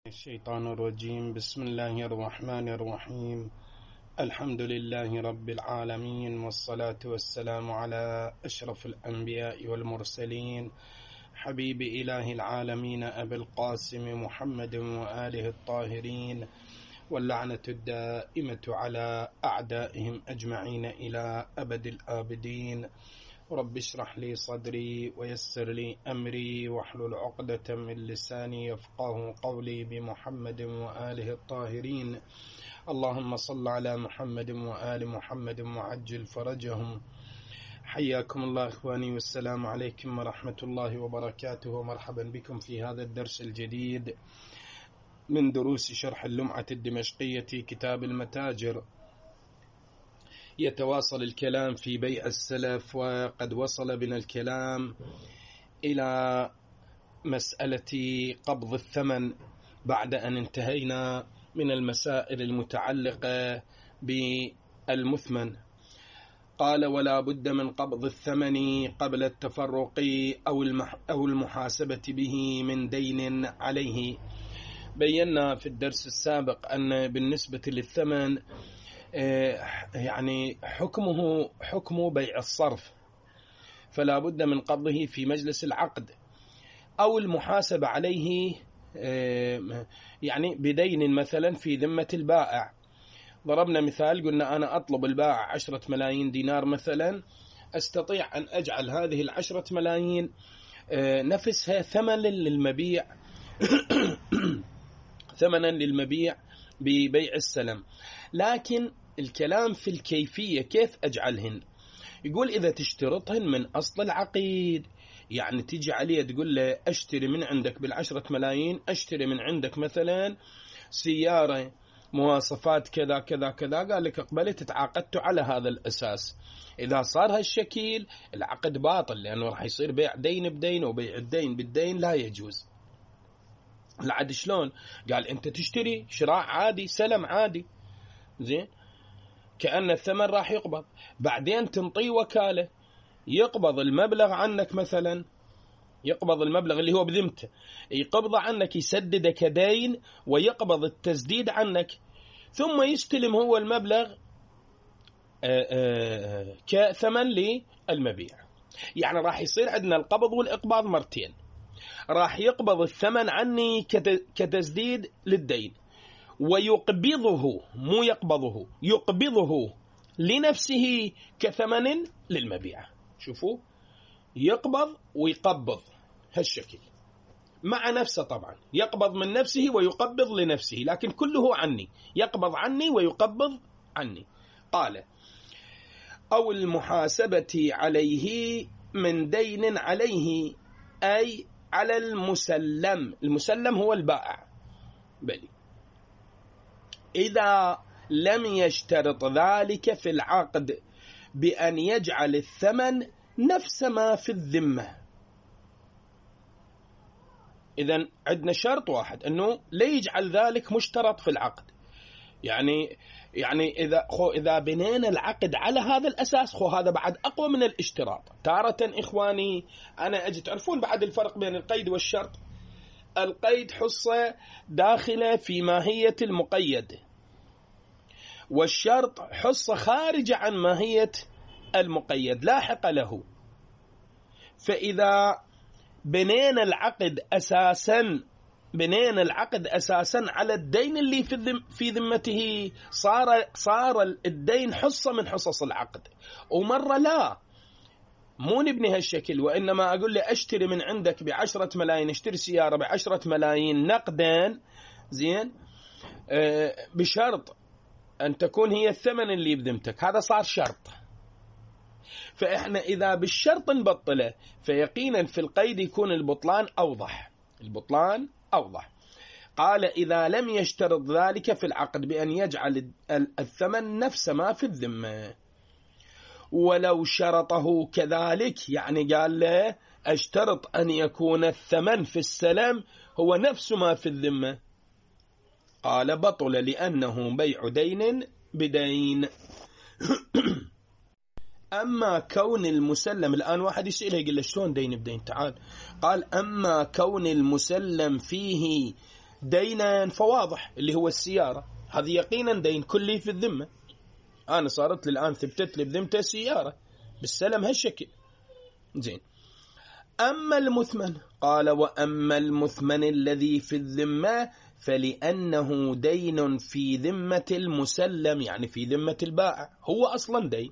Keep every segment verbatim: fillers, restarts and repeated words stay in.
الشيطان الرجيم. بسم الله الرحمن الرحيم. الحمد لله رب العالمين، والصلاة والسلام على أشرف الأنبياء والمرسلين، حبيب إله العالمين أبي القاسم محمد وآله الطاهرين، واللعنة الدائمة على أعدائهم أجمعين إلى أبد الآبدين. رب اشرح لي صدري ويسر لي أمري واحلل عقدة من لساني يفقه قولي، بمحمد وآله الطاهرين. اللهم صل على محمد وآل محمد وعجل فرجهم. حياكم الله إخواني، والسلام عليكم ورحمة الله وبركاته، ومرحبا بكم في هذا الدرس الجديد من دروس شرح اللمعة الدمشقية كتاب المتاجر. يتواصل الكلام في بيع السلف، وقد وصل بنا الكلام إلى مسألة قبض الثمن بعد أن انتهينا من المسائل المتعلقة بالمثمن. قال: ولا بد من قبض الثمن قبل التفرق أو المحاسبة به من دين عليه. بينا في الدرس السابق أن بالنسبة للثمن يعني حكمه حكم بيع الصرف، فلا بد من قبضه في مجلس العقد أو المحاسبة عليه، يعني بدين مثلا في ذمة البائع. ضربنا مثال، قلنا أنا أطلب البائع عشرة ملايين دينار مثلا، أستطيع أن أجعل هذه العشرة ملايين نفسها ثمن للمبيع ثمنا للمبيع ببيع السلم. لكن الكلام في الكيفية، كيف أجعلهن. يقول: إذا تشترطهن من أصل العقيد، يعني تيجي عليه تقول له أشتري من عندك بالعشرة ملايين، أشتري من عندك مثلا سيارة مواصفات كذا كذا كذا، قال لك أقبلت، تعاقدت على هذا الأساس. إذا صار هالشكل العقد باطل، لأنه راح يصير بيع دين بدين، وبيع الدين بالدين لا يجوز. العد شلون؟ قال: أنت تشتري شراء عادي، سلم عادي، زين، كأن الثمن راح يقبض، بعدين تنطي وكالة يقبض المبلغ عنك، مثلا يقبض المبلغ اللي هو بذمته، يقبض عنك، يسددك دين ويقبض التسديد عنك، ثم يستلم هو المبلغ كثمن للمبيع. يعني راح يصير عندنا القبض والإقباض مرتين. راح يقبض الثمن عني كتسديد للدين، ويقبضه، مو يقبضه، يقبضه لنفسه كثمن للمبيع. شوفوا، يقبض ويقبض هالشكل مع نفسه، طبعا يقبض من نفسه ويقبض لنفسه، لكن كله عني، يقبض عني ويقبض عني. قال: أو المحاسبة عليه من دين عليه، أي على المسلم. المسلم هو البائع، بلي إذا لم يشترط ذلك في العقد بأن يجعل الثمن نفس ما في الذمة. إذن عندنا شرط واحد، أنه لا يجعل ذلك مشترط في العقد. يعني يعني إذا خو إذا بنينا العقد على هذا الأساس، خو هذا بعد أقوى من الاشتراط. تارة إخواني أنا أجي، تعرفون بعد الفرق بين القيد والشرط. القيد حصة داخلة في ماهية المقيد، والشرط حصة خارجة عن ماهية المقيد لاحق له. فإذا بنينا العقد أساسا بنينا العقد أساسا على الدين اللي في الذم في ذمته، صار صار الدين حصة من حصص العقد. ومرة لا، مو نبني هالشكل، وإنما أقول له أشتري من عندك بعشرة ملايين، اشتري سيارة بعشرة ملايين نقدا، زين، آه بشرط أن تكون هي الثمن اللي بذمتك. هذا صار شرط. فإحنا إذا بالشرط نبطله، فيقينا في القيد يكون البطلان أوضح البطلان أوضح. قال: إذا لم يشترط ذلك في العقد بأن يجعل الثمن نفس ما في الذمة، ولو شرطه كذلك، يعني قال له أشترط أن يكون الثمن في السلم هو نفس ما في الذمة، قال: بطل، لأنه بيع دين بدين. أما كون المسلم، الآن واحد يسأله يقول له شلون دين بدين؟ تعال، قال: أما كون المسلم فيه دينا فواضح اللي هو السيارة، هذه يقينا دين كلي في الذمة. أنا صارت لي الآن ثبتت لي بذمته سيارة بالسلم هالشكل. زين. أما المثمن، قال وأما المثمن الذي في الذمة فلأنه دين في ذمة المسلم، يعني في ذمة البائع، هو أصلا دين.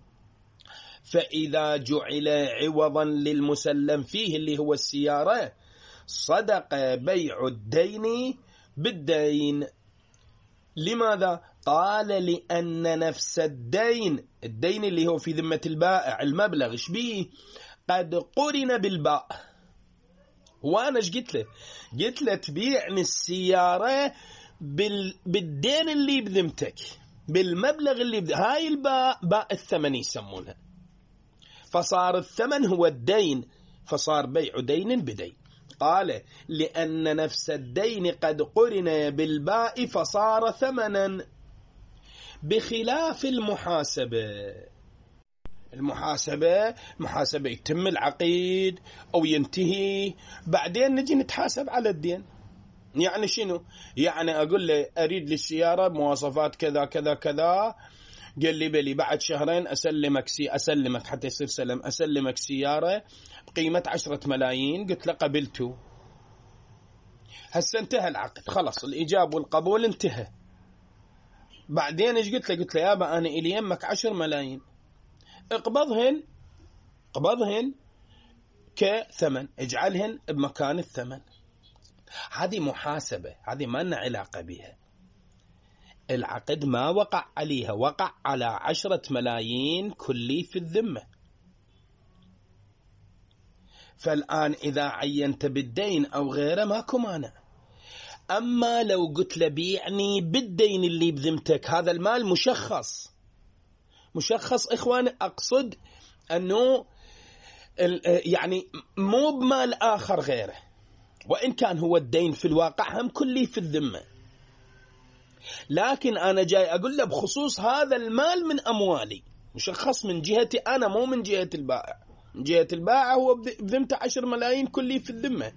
فإذا جعل عوضا للمسلم فيه اللي هو السيارة صدق بيع الدين بالدين. لماذا؟ قال لأن نفس الدين، الدين اللي هو في ذمة البائع المبلغ شبيه قد قرن بالباء. وأنا ايش قلت له؟ قلت له تبيعني السيارة بال... بالدين اللي بذمتك، بالمبلغ اللي بذ... هاي الباء باء الثمن يسمونها، فصار الثمن هو الدين، فصار بيع دين بدين. قال لأن نفس الدين قد قرن بالباء فصار ثمنا، بخلاف المحاسبة. المحاسبة محاسبة يتم العقيد أو ينتهي، بعدين نجي نتحاسب على الدين. يعني شنو؟ يعني أقول له أريد للسيارة بمواصفات كذا كذا كذا، قال لي بلي بعد شهرين أسلمك سي أسلمك حتى يصير سلم، أسلمك سيارة بقيمة عشرة ملايين. قلت له قبلته. هسه انتهى العقد، خلص الإجاب والقبول انتهى. بعدين ايش قلت له؟ قلت له يابا أنا إلي يمك عشر ملايين، اقبضهن اقبضهن كثمن، اجعلهن بمكان الثمن. هذه محاسبة، هذه ما لنا علاقة بها. العقد ما وقع عليها، وقع على عشرة ملايين كلي في الذمة. فالآن إذا عينت بالدين أو غيره ماكو مانع. أما لو قلت لبيعني بالدين اللي بذمتك، هذا المال مشخص مشخص إخوان، أقصد أنه يعني مو بمال آخر غيره، وإن كان هو الدين في الواقع هم كلي في الذمة، لكن أنا جاي أقول له بخصوص هذا المال من أموالي، مشخص من جهتي أنا مو من جهة البائع. من جهة البائع هو بذمته عشر ملايين كلي في الذمة،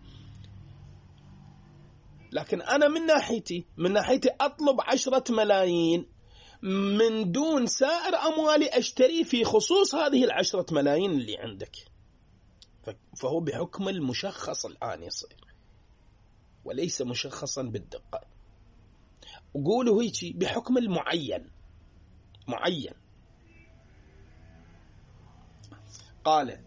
لكن أنا من ناحيتي من ناحيتي أطلب عشرة ملايين من دون سائر أموالي أشتري في خصوص هذه العشرة ملايين اللي عندك. فهو بحكم المشخص الآن يصير، وليس مشخصا بالدقة. وقولوا هيك بحكم المعين معين. قال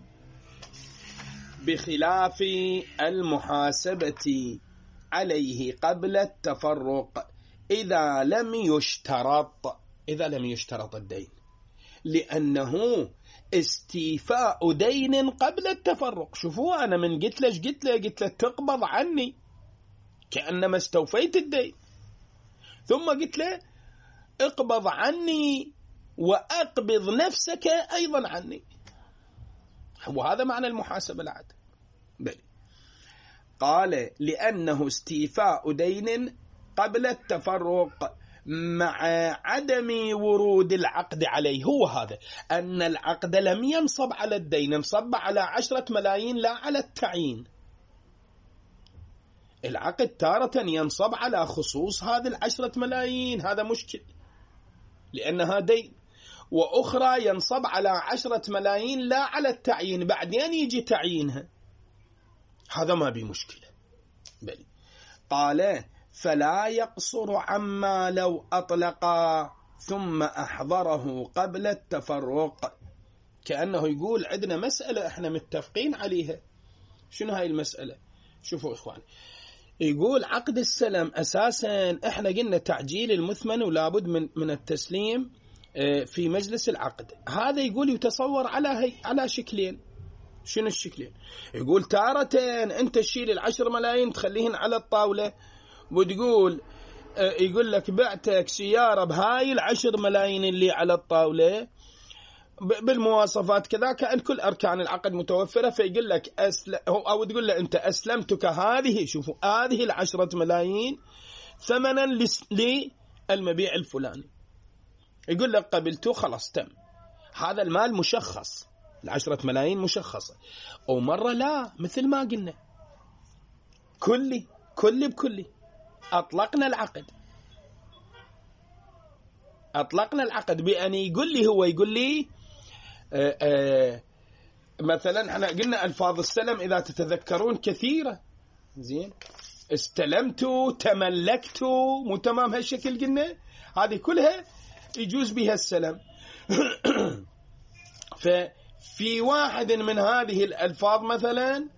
بخلاف المحاسبة عليه قبل التفرق إذا لم يشترط إذا لم يشترط الدين، لأنه استيفاء دين قبل التفرق. شوفوا أنا من قلت له قلت له قلت له تقبض عني كأنما استوفيت الدين، ثم قلت له اقبض عني وأقبض نفسك أيضا عني. وهذا معنى المحاسبة العادة. بل قال لأنه استيفاء دين قبل التفرق مع عدم ورود العقد عليه. هو هذا أن العقد لم ينصب على الدين، انصب على عشرة ملايين لا على التعيين. العقد تارة ينصب على خصوص هذه العشرة ملايين، هذا مشكل لأنها دين، وأخرى ينصب على عشرة ملايين لا على التعيين، بعدين يجي تعيينها، هذا ما بي مشكلة. بل قال فلا يقصر عما لو أطلق ثم أحضره قبل التفرق. كأنه يقول عندنا مسألة احنا متفقين عليها. شنو هاي المسألة؟ شوفوا إخوان، يقول عقد السلم أساسا احنا قلنا تعجيل المثمن ولابد من من التسليم في مجلس العقد. هذا يقول يتصور على هي على شكلين. شنو الشكلين؟ يقول تارة انت تشيل العشر ملايين تخليهن على الطاولة وتقول يقول لك بعتك سيارة بهاي العشر ملايين اللي على الطاولة بالمواصفات كذا، كأن كل أركان العقد متوفرة، فيقول لك أسل... أو تقول له أنت أسلمتك هذه، شوفوا هذه العشرة ملايين ثمنا للمبيع الفلاني، يقول لك قبلته خلاص تم. هذا المال مشخص، العشرة ملايين مشخصة. أو مرة لا، مثل ما قلنا كلي كل بكلي أطلقنا العقد أطلقنا العقد بأن يقول لي هو يقول لي آآ آآ مثلا احنا قلنا ألفاظ السلم إذا تتذكرون كثيرة. زين، استلمت، تملكت، مو تمام هالشكل قلنا، هذه كلها يجوز بها السلم. ففي واحد من هذه الألفاظ مثلا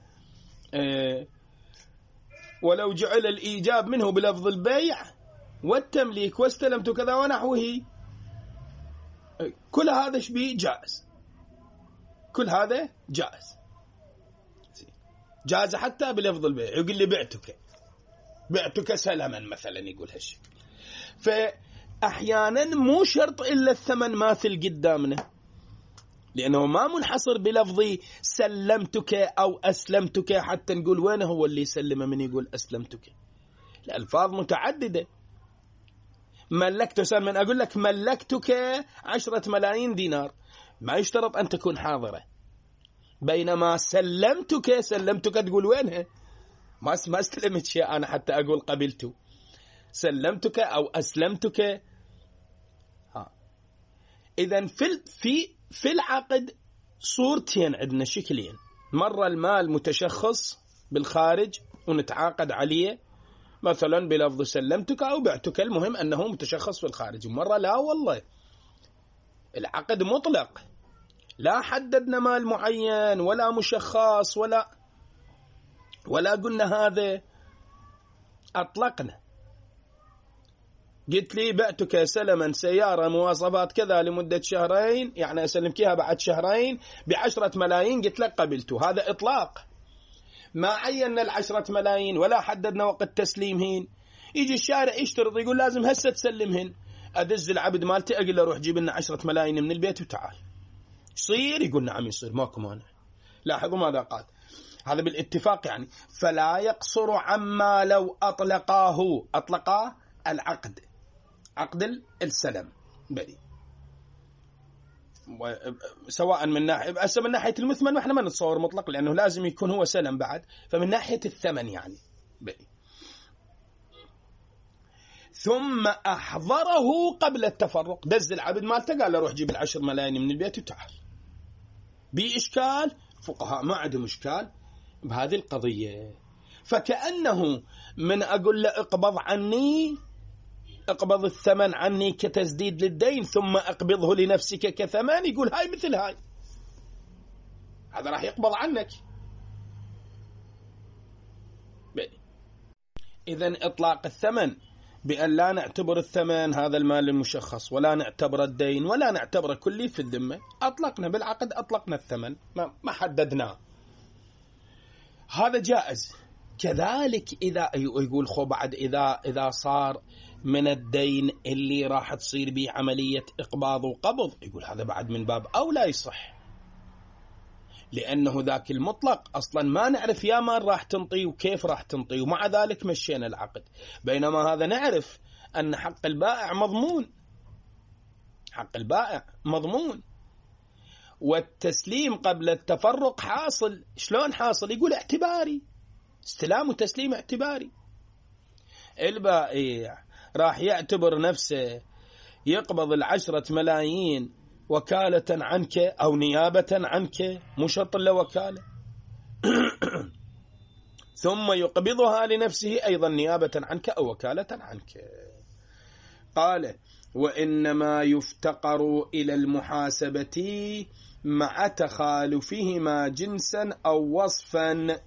ولو جعل الإيجاب منه بلفظ البيع والتمليك واستلمت كذا ونحوه، كل هذا شبيه جائز، كل هذا جائز جائز حتى بلفظ البيع. يقول لي بعتك بعتك سلما مثلا، يقول هالشيء. فأحيانا مو شرط إلا الثمن ماثل قدامنا، لأنه ما منحصر بلفظي سلمتك أو أسلمتك حتى نقول وين هو اللي يسلم من يقول أسلمتك. الألفاظ متعددة. ملكت سلم، من أقول لك ملكتك عشرة ملايين دينار، ما يشترط أن تكون حاضرة. بينما سلمتك سلمتك تقول وينها، ما ما استلمت شيء أنا حتى أقول قبلته. سلمتك أو أسلمتك. ها إذن في في في العقد صورتين عندنا، شكلين. مرة المال متشخص بالخارج ونتعاقد عليه مثلا بلفظ سلمتك أو بعتك، المهم أنه متشخص في الخارج. مرة لا والله، العقد مطلق، لا حددنا مال معين ولا مشخص ولا ولا قلنا هذا، أطلقنا. قلت لي بعتك سلما سيارة مواصفات كذا لمدة شهرين، يعني أسلمك إياها بعد شهرين بعشرة ملايين، قلت لك قبلته. هذا إطلاق، ما عينا العشرة ملايين ولا حددنا وقت تسليمهن. يجي الشارع يشترط يقول لازم هسه تسلمهن، أدز العبد مالتي أقول له روح جيب لنا عشرة ملايين من البيت وتعال. يصير؟ يقول نعم يصير، ماكو مانع. لاحظوا ماذا قال، هذا بالاتفاق يعني. فلا يقصر عما لو أطلقاه، أطلقاه العقد، عقد السلم بدي، سواء من ناحية من ناحية المثمن، احنا ما نتصور مطلق لأنه لازم يكون هو سلم بعد، فمن ناحية الثمن يعني بدي. ثم أحضره قبل التفرق، دز العبد مالته قال له روح جيب العشر ملايين من البيت وتعال. بإشكال فقهاء ما عندهم إشكال بهذه القضية. فكأنه من أقول له اقبض عني، اقبض الثمن عني كتسديد للدين ثم اقبضه لنفسك كثمن، يقول هاي مثل هاي، هذا راح يقبض عنك. إذن إطلاق الثمن بأن لا نعتبر الثمن هذا المال المشخص ولا نعتبر الدين ولا نعتبر كلي في الذمة، أطلقنا بالعقد، أطلقنا الثمن، ما حددناه، هذا جائز. كذلك إذا يقول خو بعد إذا إذا صار من الدين اللي راح تصير به عملية إقباض وقبض، يقول هذا بعد من باب أو لا يصح، لأنه ذاك المطلق أصلا ما نعرف يا مال راح تنطي وكيف راح تنطي، ومع ذلك مشينا العقد. بينما هذا نعرف أن حق البائع مضمون، حق البائع مضمون، والتسليم قبل التفرق حاصل. شلون حاصل؟ يقول اعتباري، استلام وتسليم اعتباري. البائع راح يعتبر نفسه يقبض العشرة ملايين وكالة عنك أو نيابة عنك، مو شرط إلا وكالة ثم يقبضها لنفسه أيضا نيابة عنك أو وكالة عنك. قال وإنما يفتقر إلى المحاسبة مع تخالفهما جنسا أو وصفا.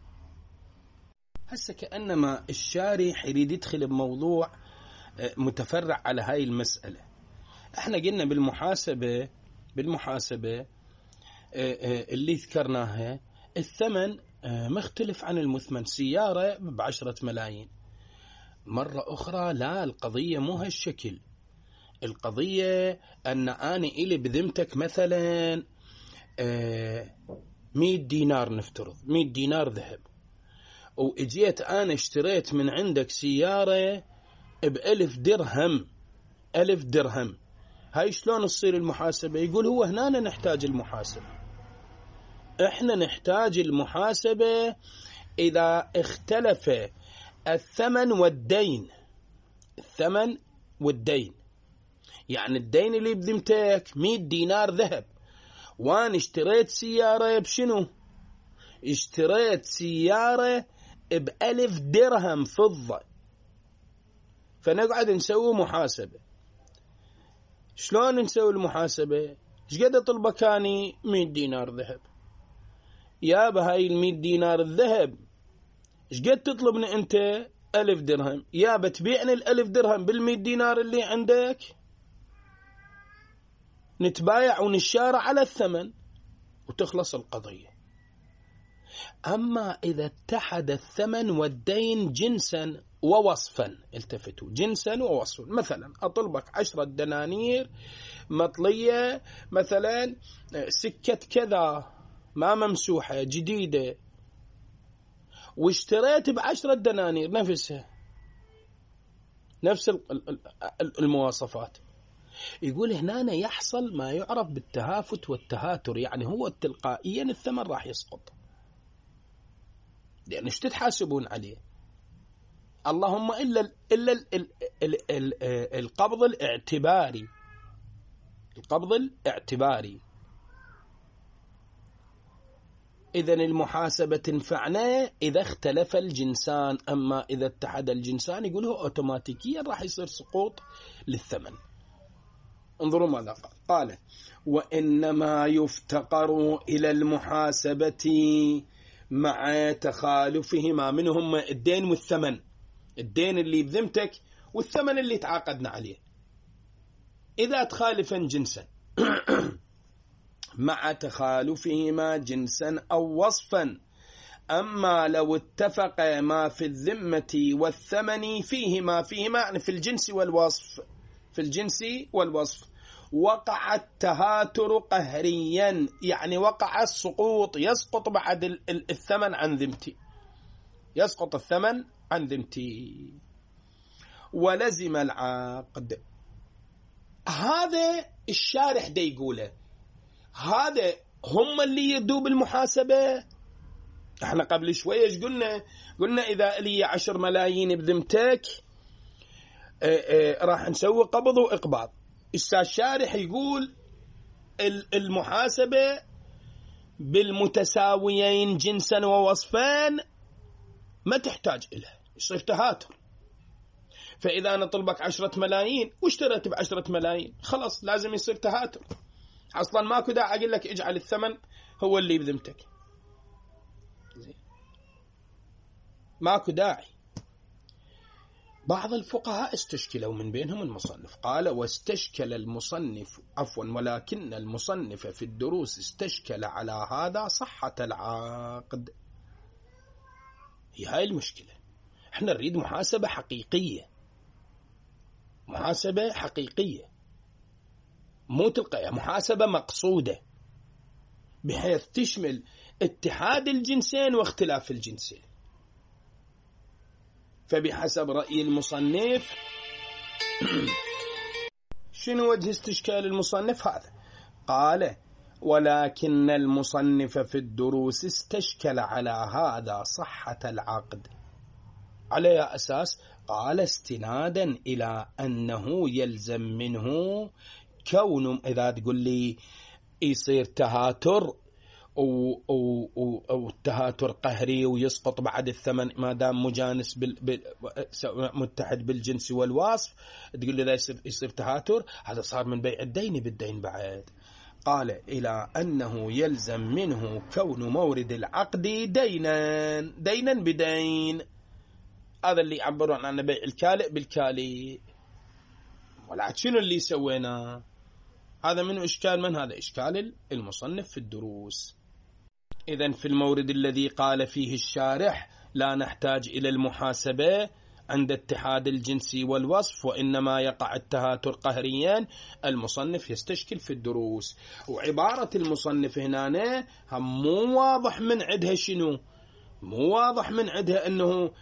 هسه كأنما الشارح يريد يدخل بموضوع متفرع على هاي المسألة. احنا قلنا بالمحاسبة بالمحاسبة اللي ذكرناها الثمن مختلف عن المثمن. سيارة بعشرة ملايين، مرة أخرى لا، القضية مو هالشكل. القضية أن أنا إلي بذمتك مثلا مية دينار، نفترض مية دينار ذهب، وإجيت أنا اشتريت من عندك سيارة بألف درهم، ألف درهم. هاي شلون تصير المحاسبة؟ يقول هو هنا نحتاج المحاسبة، احنا نحتاج المحاسبة إذا اختلف الثمن والدين. الثمن والدين يعني الدين اللي بذمتك مئة دينار ذهب، وأنا اشتريت سيارة بشنو؟ اشتريت سيارة بألف درهم فضة. فنقعد نسوي محاسبة. شلون نسوي المحاسبة؟ ايش قد اطلبك اني؟ مئة دينار ذهب. يا بهاي المئة دينار الذهب ايش قد تطلبني انت؟ ألف درهم. يا بتبيعني الألف درهم بالمئة دينار اللي عندك؟ نتبايع ونشارع على الثمن وتخلص القضية. أما إذا اتحد الثمن والدين جنسا ووصفا، التفتوا، جنسا ووصفا. مثلا أطلبك عشرة دنانير مطلية مثلا سكة كذا ما ممسوحة جديدة، واشتريت بعشرة دنانير نفسها، نفس المواصفات. يقول هنا يحصل ما يعرف بالتهافت والتهاتر، يعني هو تلقائيا الثمن راح يسقط، لأن ايش تتحاسبون عليه؟ اللهم إلا ال إلا ال ال ال ال القبض الاعتباري. القبض الاعتباري إذن المحاسبة تنفعنا إذا اختلف الجنسان، أما إذا اتحد الجنسان يقول هو أوتوماتيكيا راح يصير سقوط للثمن. انظروا ماذا قال. قال وإنما يفتقر إلى المحاسبة مع تخالفهما، منهم الدين والثمن، الدين اللي بذمتك والثمن اللي تعاقدنا عليه، إذا تخالفا جنسا مع تخالفهما جنسا أو وصفا. أما لو اتفق ما في الذمة والثمن فيهما، فيهما يعني في الجنس والوصف، في الجنس والوصف، وقع التهاتر قهريا، يعني وقع السقوط، يسقط بعد الثمن عن ذمتي، يسقط الثمن عن ذمتي، ولزم العقد. هذا الشارح دا يقوله، هذا هم اللي يدوا بالمحاسبة. احنا قبل شوية ايش قلنا؟ قلنا إذا لي عشر ملايين بذمتك اه اه راح نسوي قبض وإقباض. الشارح يقول المحاسبة بالمتساويين جنسا ووصفان ما تحتاج إلها، يصير تهاتر. فإذا أنا طلبك عشرة ملايين واشتريت بعشرة ملايين خلاص لازم يصير تهاتر، أصلا ماكو داعي أقول لك اجعل الثمن هو اللي بذمتك، ماكو داعي. بعض الفقهاء استشكلوا من بينهم المصنف، قال واستشكل المصنف عفوا ولكن المصنف في الدروس استشكل على هذا صحة العقد. هي هاي المشكلة، احنا نريد محاسبة حقيقية، محاسبة حقيقية مو تلقائية، محاسبة مقصودة بحيث تشمل اتحاد الجنسين واختلاف الجنسين. فبحسب رأي المصنف شنو وجه استشكال المصنف هذا؟ قال ولكن المصنف في الدروس استشكل على هذا صحة العقد. على أساس؟ قال استنادا إلى أنه يلزم منه كون، إذا تقول لي يصير تهاتر أو, أو, أو, أو التهاتر قهري ويسقط بعد الثمن ما دام مجانس بال بال متحد بالجنس والوصف، تقول لي لا يصير, يصير تهاتر، هذا صار من بيع الدين بالدين بعد. قال إلى أنه يلزم منه كون مورد العقد دينا، دينا بدين، هذا اللي يعبرون عن بيع الكالئ بالكالئ. ولا شنو اللي سوينا؟ هذا من إشكال من؟ هذا إشكال المصنف في الدروس. إذن في المورد الذي قال فيه الشارح لا نحتاج إلى المحاسبة عند اتحاد الجنس والوصف وإنما يقع التهاتر قهريا، المصنف يستشكل في الدروس. وعبارة المصنف هنا هم مو واضح من عندها شنو، مو واضح من عندها أنه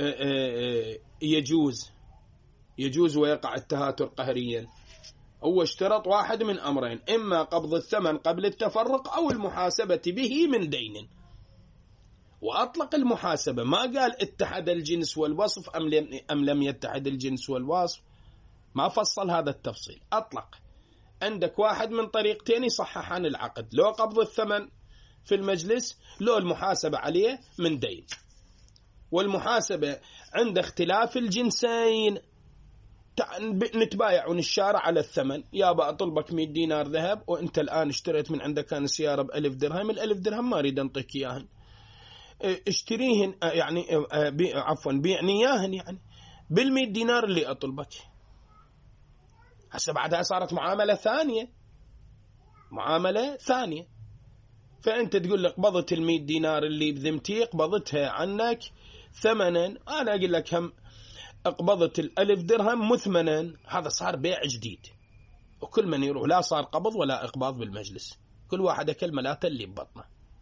يجوز يجوز ويقع التهاتر قهريا. هو اشترط واحد من أمرين، إما قبض الثمن قبل التفرق أو المحاسبة به من دين، وأطلق المحاسبة، ما قال اتحد الجنس والوصف أم لم, أم لم يتحد الجنس والوصف، ما فصل هذا التفصيل، أطلق. عندك واحد من طريقتين يصححان العقد، لو قبض الثمن في المجلس، لو المحاسبة عليه من دين. والمحاسبة عند اختلاف الجنسين نتبايع ونشارع على الثمن، يابا أطلبك مئة دينار ذهب وأنت الآن اشتريت من عندك كان سيارة بألف درهم، الألف درهم ما أريد أنطيك إياهن، اشتريهن يعني بي عفوا بيعني إياهن يعني بالمئة دينار اللي أطلبك. هسه بعدها صارت معاملة ثانية، معاملة ثانية، فأنت تقول لك قبضت المئة دينار اللي بذمتي قبضتها عنك ثمنا، أنا أقول لك هم اقبضت الألف درهم مثمنا، هذا صار بيع جديد، وكل من يروح لا صار قبض ولا إقباض بالمجلس، كل واحد أكل ملاته اللي ببطنه.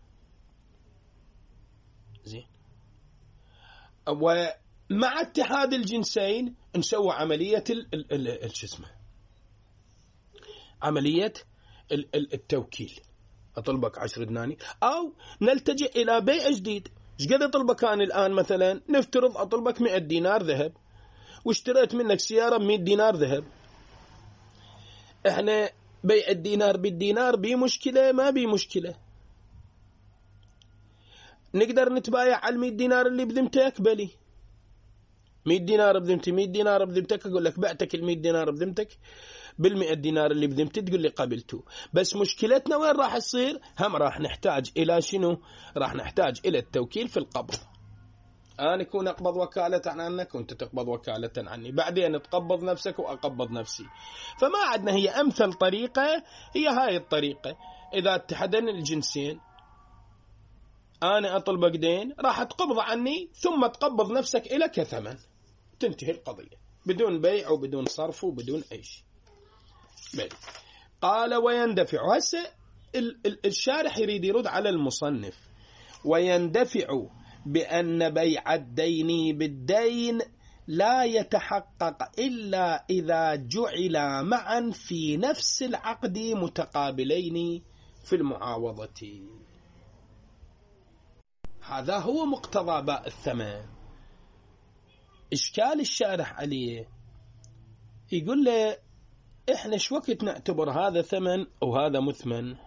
زين. ومع اتحاد الجنسين نسوي عملية شو اسمه عملية التوكيل، أطلبك عشر دناني، أو نلتجئ إلى بيع جديد. ايش قد أطلبك أنا الآن؟ مثلا نفترض أطلبك مئة دينار ذهب واشتريت منك سيارة بمئة دينار ذهب، احنا بيع الدينار بالدينار بي مشكلة ما بي مشكلة، نقدر نتبايع على المئة دينار اللي بذمتك؟ بلي مئة دينار بذمتي، مئة دينار بذمتك، أقول لك بعتك المئة دينار بذمتك بالمئة دينار اللي بذمتي، تقول لي قبلته. بس مشكلتنا وين راح تصير؟ هم راح نحتاج إلى شنو؟ راح نحتاج إلى التوكيل في القبض. أنا أكون أقبض وكالة عنك وأنت تقبض وكالة عني، بعدين تقبض نفسك وأقبض نفسي. فما عندنا، هي أمثل طريقة هي هاي الطريقة. إذا اتحدن الجنسين، أنا أطلبك دين راح تقبض عني ثم تقبض نفسك إلى كثمن، تنتهي القضية بدون بيع وبدون صرف وبدون أي شيء. بل. قال ويندفع. هسه الشارح يريد يرد على المصنف، ويندفع بأن بيع الدين بالدين لا يتحقق إلا إذا جعل معا في نفس العقد متقابلين في المعاوضة. هذا هو مقتضى باء الثمن. إشكال الشارح عليه، يقول له إحنا شو وقت نعتبر هذا ثمن وهذا مثمن؟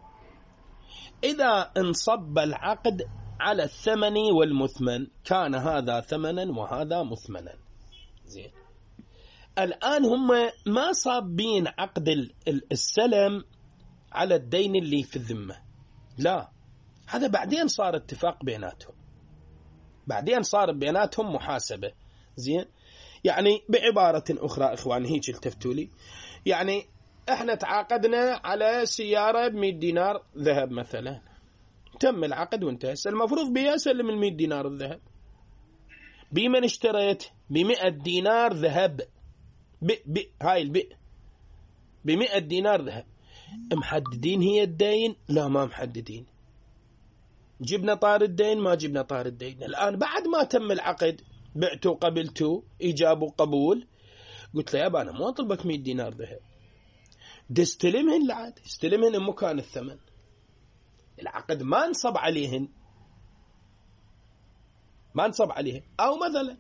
إذا انصب العقد على الثمن والمثمن كان هذا ثمنا وهذا مثمنا. زين. الآن هم ما صابين عقد السلم على الدين اللي في الذمة، لا، هذا بعدين صار اتفاق بيناتهم، بعدين صار بيناتهم محاسبة. زين. يعني بعبارة أخرى إخواني هيك التفتوا لي، يعني احنا تعاقدنا على سيارة بمئة دينار ذهب مثلا، تم العقد وانتهى، المفروض بي أسلم المئة دينار الذهب. بمن اشتريت؟ بمئة دينار ذهب، ب ب هاي البئ بمئة دينار ذهب. محددين هي الدين؟ لا ما محددين. جبنا طار الدين؟ ما جبنا طار الدين. الآن بعد ما تم العقد، بعتوا قبلتوا، إجابوا قبول، قلت له يابا أنا مو أطلبك مئة دينار ذهب، دستلمهن العاد، استلمهن مكان الثمن، العقد ما انصب عليهن، ما انصب عليهن. أو مثلا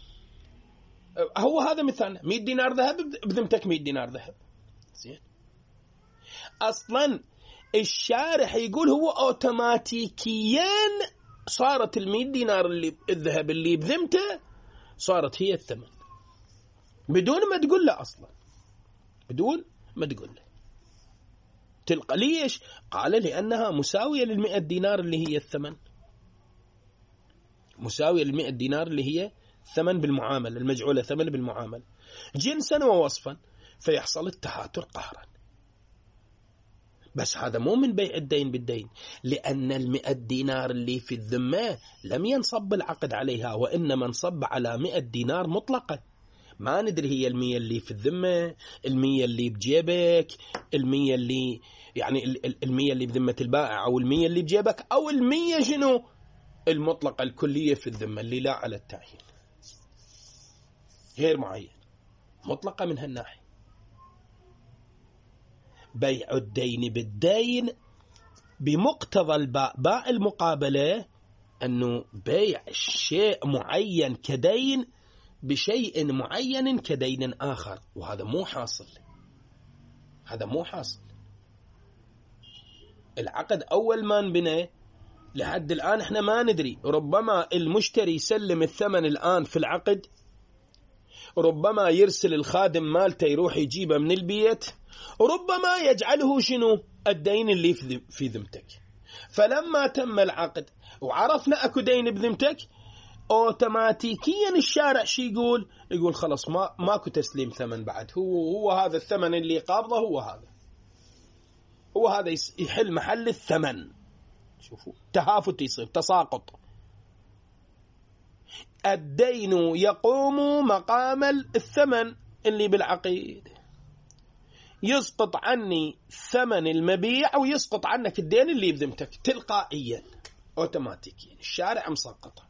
هو هذا مثال، مئة دينار ذهب بذمتك مئة دينار ذهب. زين. أصلا الشارح يقول هو أوتوماتيكيا صارت المئة دينار اللي الذهب اللي بذمته صارت هي الثمن، بدون ما تقول له أصلا، بدون ما تقول له. تلقى ليش؟ قال لأنها مساوية للمئة دينار اللي هي الثمن، مساوية للمئة دينار اللي هي ثمن بالمعاملة، المجعولة ثمن بالمعاملة جنسا ووصفا، فيحصل التهاتر قهرا. بس هذا مو من بيع الدين بالدين، لأن المئة دينار اللي في الذمة لم ينصب العقد عليها، وإنما انصب على مئة دينار مطلقة. ما ندري هي المية اللي في الذمة، المية اللي بجيبك، المية اللي يعني المية اللي بذمة البائع، أو المية اللي بجيبك، أو المية شنو المطلقة الكلية في الذمة اللي لا على التعيين، غير معين، مطلقة من هالناحية. بيع الدين بالدين بمقتضى الباء، باء المقابلة، أنه بيع شيء معين كدين بشيء معين كدين آخر، وهذا مو حاصل، هذا مو حاصل. العقد أول ما انبنى لحد الآن احنا ما ندري، ربما المشتري يسلم الثمن الآن في العقد، ربما يرسل الخادم مالته يروح يجيبه من البيت، ربما يجعله شنو الدين اللي في ذمتك. فلما تم العقد وعرفنا اكو دين بذمتك، اوتوماتيكيا الشارع شي يقول يقول خلاص ما ماكو تسليم ثمن بعد، هو هو هذا الثمن اللي قابضه، هو هذا هو هذا يحل محل الثمن. شوفوا تهافت يصير، تساقط، الدين يقوم مقام الثمن اللي بالعقيد، يسقط عني ثمن المبيع ويسقط عنك الدين اللي بذمتك تلقائيا اوتوماتيكيا، الشارع مسقطه.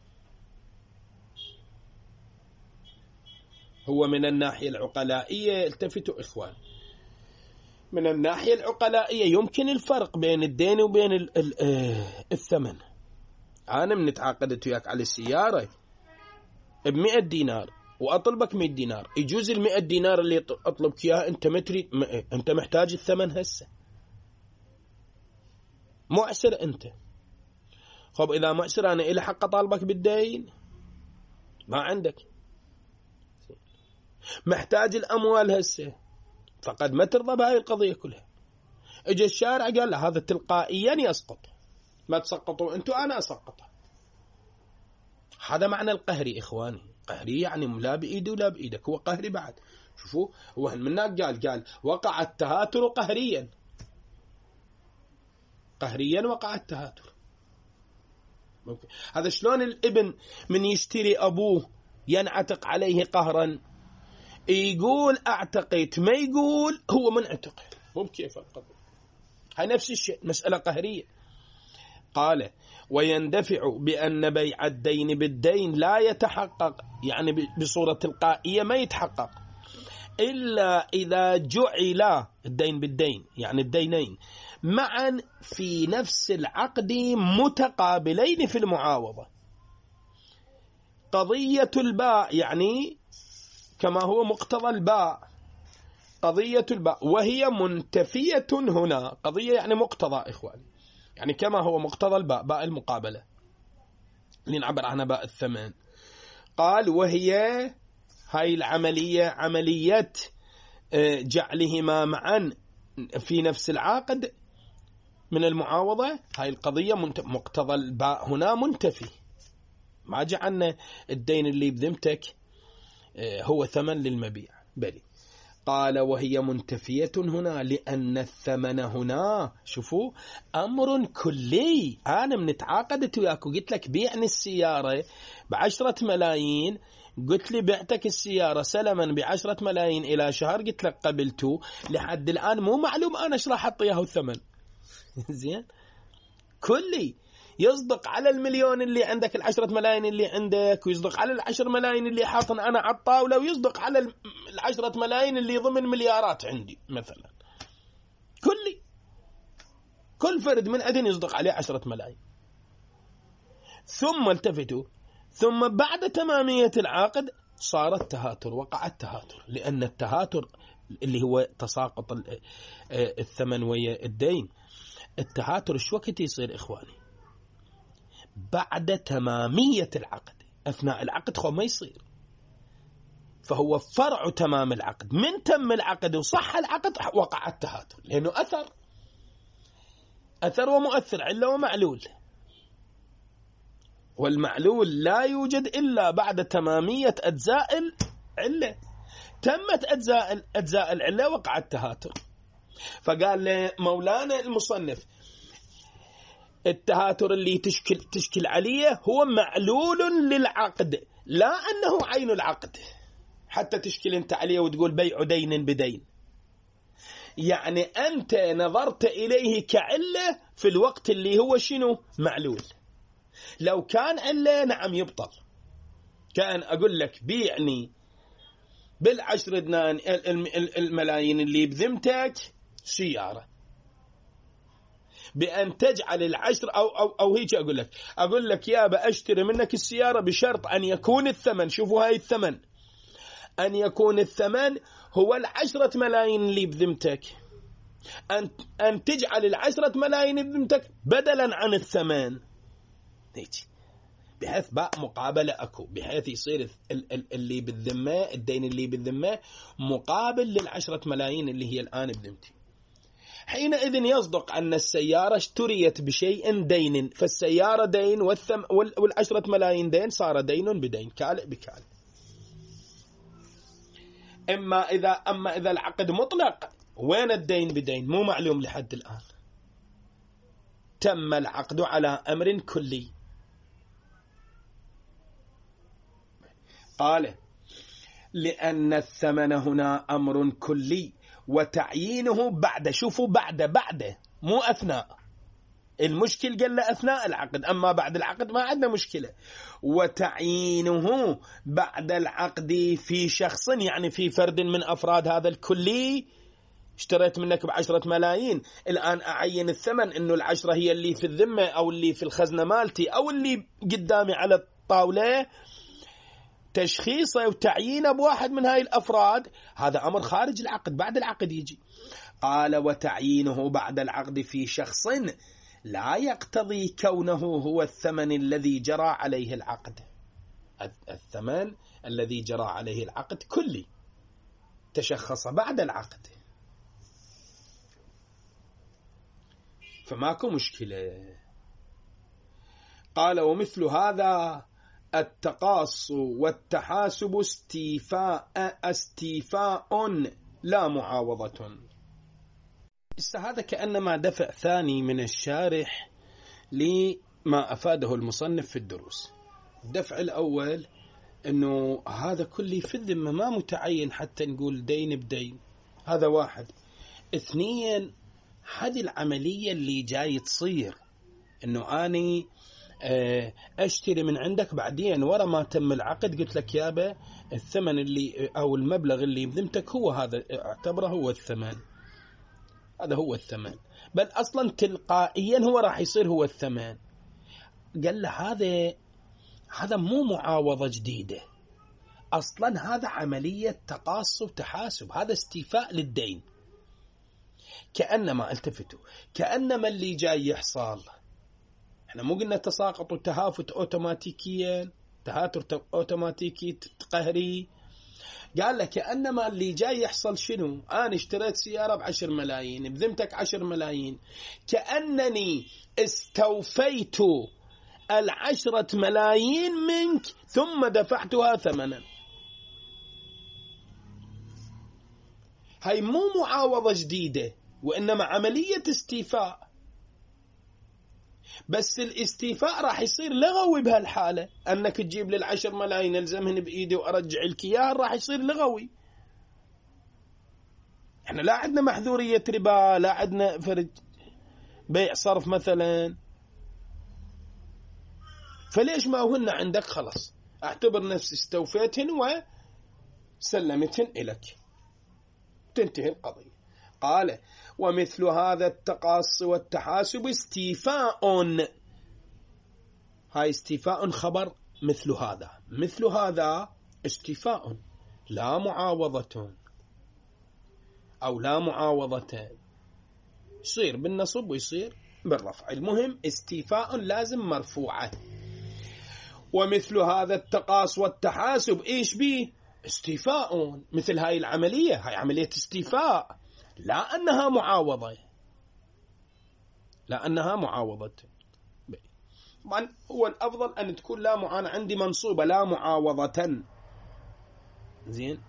هو من الناحية العقلائية، التفتوا إخوان، من الناحية العقلائية يمكن الفرق بين الدين وبين ال ال الثمن. أنا من تعاقدت وياك على السيارة بمئة دينار وأطلبك مئة دينار، يجوز المئة دينار اللي أطلبك إياها أنت متري م... أنت محتاج الثمن هسه، معسر أنت. خب إذا معسر أنا إلي حق أطالبك بالدين؟ ما عندك. محتاج الأموال هسه، فقد ما ترضى بهاي القضية كلها. اجى الشارع قال له هذا تلقائيا يسقط، ما تسقطوا انتوا انا اسقطه. هذا معنى القهري إخواني. قهري يعني لا بإيدي ولا بإيدك، هو قهري بعد. شوفوا هو منك قال قال وقع التهاتر قهريا، قهريا وقع التهاتر. ممكن. هذا شلون الابن من يشتري أبوه ينعتق عليه قهرا، يقول اعتقيت ما يقول هو منعتق، مو كيف القضية. هاي نفس الشيء، مسألة قهرية. قال ويندفع بأن بيع الدين بالدين لا يتحقق، يعني بصورة تلقائية ما يتحقق إلا إذا جعل الدين بالدين، يعني الدينين معا في نفس العقد متقابلين في المعاوضة. قضية الباع يعني كما هو مقتضى الباع، قضية الباع وهي منتفية هنا، قضية يعني مقتضى إخواني، يعني كما هو مقتضى الباء، باء المقابلة اللي نعبر عنها باء الثمن. قال وهي هاي العملية عملية جعلهما معا في نفس العقد من المعاوضة. هاي القضية مقتضى الباء هنا منتفي، ما جعلنا الدين اللي بذمتك هو ثمن للمبيع بلي. قال وهي منتفية هنا لأن الثمن هنا شوفوا أمر كلي. أنا من تعاقدت وياك وقلت لك بيعني السيارة بعشرة ملايين، قلت لي بعتك السيارة سلما بعشرة ملايين إلى شهر، قلت لك قبلته، لحد الآن مو معلوم أنا ايش راح أحط إياه الثمن. زين كلي يصدق على المليون اللي عندك، العشرة ملايين اللي عندك، ويصدق على العشر ملايين اللي حاطن أنا على الطاولة، ويصدق على العشرة ملايين اللي ضمن مليارات عندي مثلا. كلي كل فرد من عندن يصدق عليه عشرة ملايين. ثم التفتوا، ثم بعد تمامية العقد صار التهاتر، وقع التهاتر، لأن التهاتر اللي هو تساقط الثمن ويا الدين، التهاتر شو وقت يصير إخواني؟ بعد تمامية العقد. أثناء العقد خو ما يصير، فهو فرع تمام العقد. من تم العقد وصح العقد وقع التهاتر، لأنه أثر أثر ومؤثر، علة ومعلول، والمعلول لا يوجد إلا بعد تمامية أجزاء العلة. تمت أجزاء أجزاء العلة وقع التهاتر. فقال مولانا المصنف التهاتر اللي تشكل تشكل عليه هو معلول للعقد، لا أنه عين العقد حتى تشكل أنت عليه وتقول بيع دين بدين. يعني أنت نظرت إليه كعلة في الوقت اللي هو شنو معلول. لو كان علة نعم يبطل، كان أقول لك بيعني بالعشر دنان الملايين اللي بذمتك سيارة، بأن تجعل العشر أو, أو, أو هيك أقول لك أقول لك يا بأشتري منك السيارة بشرط أن يكون الثمن، شوفوا هاي الثمن، أن يكون الثمن هو العشرة ملايين اللي بذمتك، أن, أن تجعل العشرة ملايين بذمتك بدلا عن الثمن هيك، بحيث باء مقابلة أكو، بحيث يصير اللي بالذمة الدين اللي بالذمة مقابل للعشرة ملايين اللي هي الآن بذمتي. حينئذ يصدق أن السيارة اشتريت بشيء دين، فالسيارة دين والثم والعشرة ملايين دين، صار دين بدين كالئ بكالئ. إما إذا أما إذا العقد مطلق وين الدين بدين مو معلوم لحد الآن، تم العقد على أمر كلي. قال لأن الثمن هنا أمر كلي وتعيينه بعد، شوفوا بعد بعد مو أثناء، المشكل قال له أثناء العقد، أما بعد العقد ما عندنا مشكلة. وتعيينه بعد العقد في شخص، يعني في فرد من أفراد هذا الكلي، اشتريت منك بعشرة ملايين، الآن أعين الثمن إنه العشرة هي اللي في الذمة أو اللي في الخزنة مالتي أو اللي قدامي على الطاولة، تشخيصه وتعيينه بواحد من هاي الأفراد هذا أمر خارج العقد، بعد العقد يجي. قال وتعيينه بعد العقد في شخص لا يقتضي كونه هو الثمن الذي جرى عليه العقد، الثمن الذي جرى عليه العقد كلي تشخص بعد العقد، فماكو مشكلة. قال ومثل هذا التقاص والتحاسب استيفاء استيفاء لا معاوضة. هذا كأنما دفع ثاني من الشارح لما أفاده المصنف في الدروس. الدفع الأول أنه هذا كله في الذمة ما متعين حتى نقول دين بدين، هذا واحد. اثنين، هذه العملية اللي جاي تصير أنه أني أشتري من عندك بعدين ورا ما تم العقد قلت لك يابا الثمن اللي أو المبلغ اللي بذمتك هو هذا، اعتبره هو الثمن، هذا هو الثمن، بل أصلا تلقائيا هو راح يصير هو الثمن. قال له هذا هذا مو معاوضة جديدة، أصلا هذا عملية تقاص وتحاسب، هذا استيفاء للدين. كأنما التفتوا كأنما اللي جاي يحصل، احنا مو قلنا تساقط وتهافت اوتوماتيكيا، تهاتر اوتوماتيكي قهري، قال لك كأنما اللي جاي يحصل شنو؟ أنا اشتريت سيارة بعشر ملايين بذمتك عشر ملايين، كأنني استوفيت العشرة ملايين منك ثم دفعتها ثمنا. هاي مو معاوضة جديدة وإنما عملية استيفاء، بس الاستيفاء راح يصير لغوي بهالحالة، أنك تجيب لي العشر ملايين ألزمهن بإيدي وأرجع لك إياها، راح يصير لغوي. إحنا لا عندنا محذورية ربا، لا عندنا فرج بيع صرف مثلا، فليش ما هن عندك خلص أعتبر نفسي استوفيتهن وسلمتهن إليك، تنتهي القضية. قال ومثل هذا التقاص والتحاسب استيفاء، هاي استيفاء خبر مثل هذا، مثل هذا استيفاء لا معاوضة أو لا معاوضة، يصير بالنصب ويصير بالرفع، المهم استيفاء لازم مرفوعة. ومثل هذا التقاص والتحاسب إيش بيه؟ استيفاء، مثل هاي العملية، هاي عملية استيفاء، لا أنها معاوضة، لا أنها معاوضة. طبعا هو الأفضل أن تكون لا معاوضة، عندي منصوبة لا معاوضة، زين،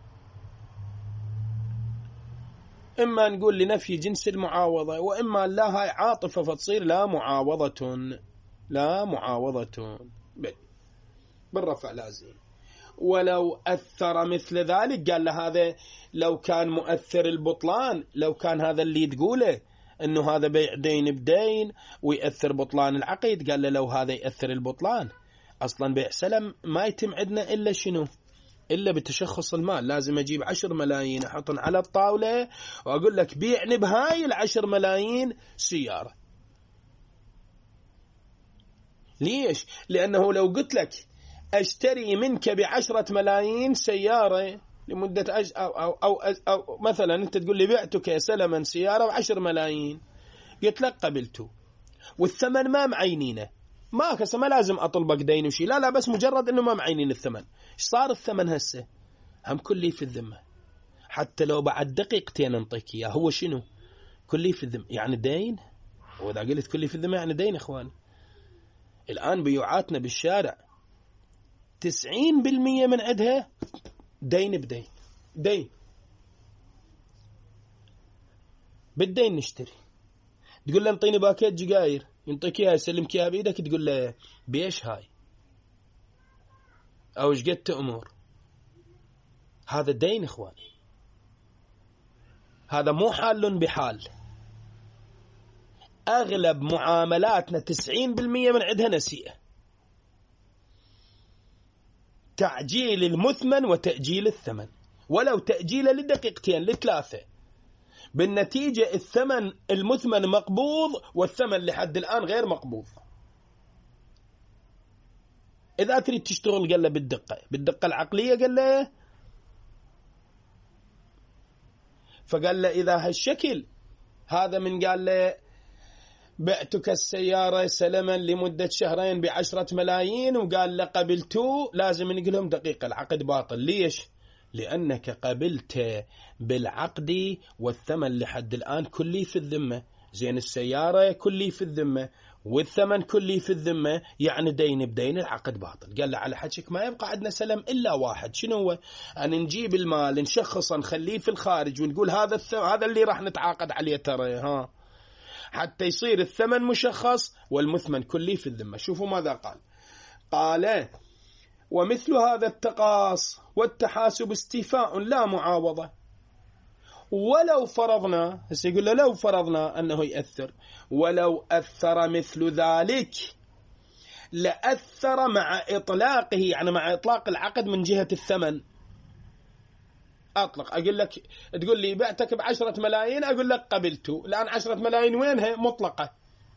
إما نقول لنفي جنس المعاوضة، وإما لا هاي عاطفة فتصير لا معاوضة، لا معاوضة بالرفع لازم. ولو أثر مثل ذلك، قال له هذا لو كان مؤثر البطلان، لو كان هذا اللي تقوله أنه هذا بيع دين بدين ويأثر بطلان العقد، قال له لو هذا يأثر البطلان، أصلا بيع سلم ما يتم عندنا إلا شنو؟ إلا بتشخص المال، لازم أجيب عشر ملايين أحطن على الطاولة وأقول لك بيعني بهاي العشر ملايين سيارة، ليش؟ لأنه لو قلت لك أشتري منك بعشرة ملايين سيارة لمدة أج... أو, أو, أو, أو, أو مثلا أنت تقول لي بعتك سلما سيارة بعشر ملايين، قلت لك قبلته والثمن ما معينينه، ما كسا ما لازم أطلبك دين وشي، لا لا بس مجرد أنه ما معينين الثمن. إيش صار الثمن هسه؟ هم كلي في الذمة، حتى لو بعد دقيقتين انطيك إياه. هو شنو كلي في الذمة؟ يعني دين. وإذا قلت كلي في الذمة يعني دين. إخواني الآن بيوعاتنا بالشارع تسعين بالمية من عندها دين بدين، دين بالدين نشتري. تقول له انطيني باكيت جقاير، ينطيك اياها يسلمك اياها بايدك، تقول له بيش هاي او ايش قد تأمر. هذا دين اخواني، هذا مو حال بحال. اغلب معاملاتنا تسعين بالمية من عندها نسيئة، تعجيل المثمن وتأجيل الثمن، ولو تأجيله لدقيقتين لثلاثة، بالنتيجة الثمن المثمن مقبوض والثمن لحد الآن غير مقبوض. إذا تريد تشتغل قال له بالدقة، بالدقة العقلية قال له، فقال له إذا هالشكل هذا من قال له بعتك السيارة سلما لمدة شهرين بعشرة ملايين وقال له قبلتو، لازم نقول لهم دقيقة العقد باطل. ليش؟ لأنك قبلت بالعقد والثمن لحد الآن كلي في الذمة. زين السيارة كلي في الذمة والثمن كلي في الذمة، يعني دين بدين العقد باطل. قال له على حكيك ما يبقى عندنا سلم إلا واحد، شنو هو؟ أن نجيب المال نشخصه نخليه في الخارج ونقول هذا الثمن هذا اللي راح نتعاقد عليه ترى، ها، حتى يصير الثمن مشخص والمثمن كلي في الذمة. شوفوا ماذا قال. قال ومثل هذا التقاص والتحاسب استيفاء لا معاوضة، ولو فرضنا، هسه يقول له لو فرضنا أنه يأثر، ولو أثر مثل ذلك لأثر مع إطلاقه، يعني مع إطلاق العقد من جهة الثمن. أطلق، أقول لك تقول لي بعتك بعشرة ملايين، أقول لك قبلته، الآن عشرة ملايين وينها؟ مطلقة،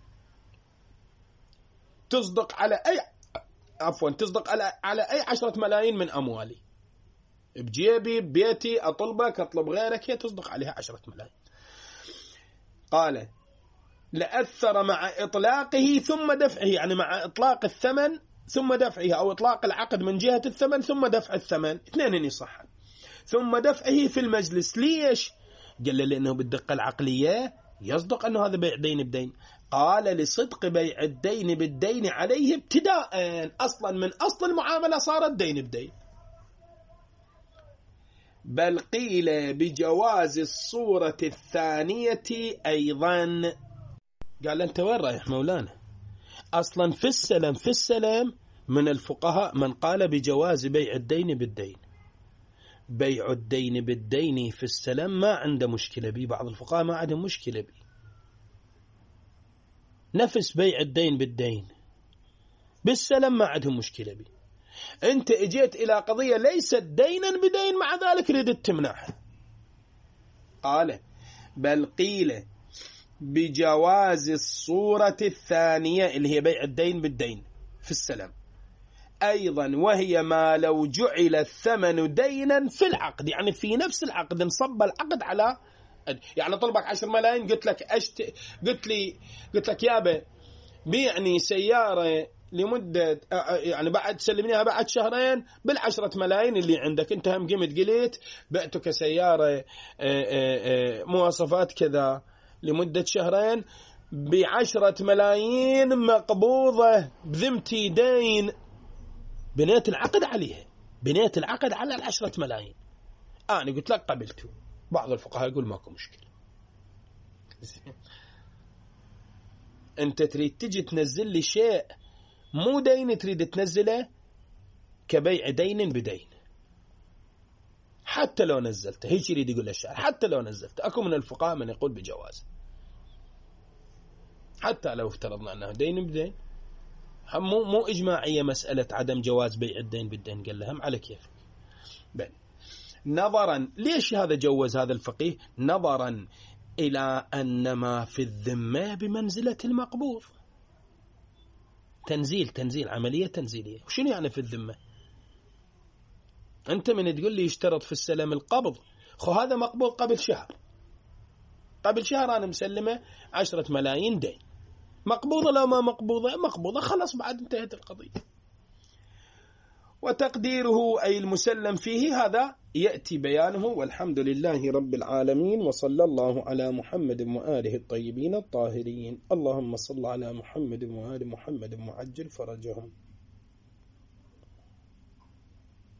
تصدق على أي عفوا تصدق على على أي عشرة ملايين من أموالي بجيبي ببيتي، أطلبك أطلب غيرك، هي تصدق عليها عشرة ملايين. قال لأثر مع إطلاقه ثم دفعه، يعني مع إطلاق الثمن ثم دفعه، أو إطلاق العقد من جهة الثمن ثم دفع الثمن، اثنين يصحن، ثم دفعه في المجلس. ليش؟ قال لأنه بالدقة العقلية يصدق أنه هذا بيع دين بدين. قال لصدق بيع الدين بالدين عليه ابتداء، أصلا من أصل المعاملة صارت دين بدين. بل قيل بجواز الصورة الثانية أيضا. قال أنت وين رايح مولانا؟ أصلا في السلم في السلم من الفقهاء من قال بجواز بيع الدين بالدين. بيع الدين بالدين في السلم ما عنده مشكلة بي، بعض الفقهاء ما عندهم مشكلة بي. نفس بيع الدين بالدين بالسلم ما عندهم مشكلة بي. أنت اجيت إلى قضية ليست دينا بدين، مع ذلك ردت تمنعها. قال بل قيل بجواز الصورة الثانية اللي هي بيع الدين بالدين في السلم أيضا، وهي ما لو جعل الثمن دينا في العقد، يعني في نفس العقد انصب العقد على، يعني طلبك عشر ملايين، قلت لك أشت... قلت لي قلت لك يابا بيعني سيارة لمدة، يعني بعد تسلمنيها بعد شهرين بالعشرة ملايين اللي عندك، انت هم قمت قلت بعتك سيارة مواصفات كذا لمدة شهرين بعشرة ملايين مقبوضة بذمتي دين، بنيت العقد عليها، بنيت العقد على العشرة ملايين، أنا قلت لك قبلته. بعض الفقهاء يقول ماكو مشكلة. أنت تريد تجي تنزل لي شيء مو دين، تريد تنزله كبيع دين بدين، حتى لو نزلته، هيك يريد يقول الشاعر، حتى لو نزلته. أكو من الفقهاء من يقول بجواز، حتى لو افترضنا أنه دين بدين. مو مو إجماعية مسألة عدم جواز بيع الدين بالدين، قال لهم على كيفك. بل نظرا، ليش هذا جوز هذا الفقيه؟ نظرا إلى أن ما في الذمة بمنزلة المقبوض. تنزيل تنزيل عملية تنزيلية. وشنو يعني في الذمة؟ أنت من تقول لي يشترط في السلم القبض، خو هذا مقبوض قبل شهر، قبل شهر أنا مسلمة عشرة ملايين دين، مقبوضة لو ما مقبوضة مقبوضة، خلاص بعد انتهت القضية. وتقديره أي المسلم فيه هذا يأتي بيانه. والحمد لله رب العالمين، وصلى الله على محمد وآله الطيبين الطاهرين. اللهم صل على محمد وآل محمد وعجل فرجهم.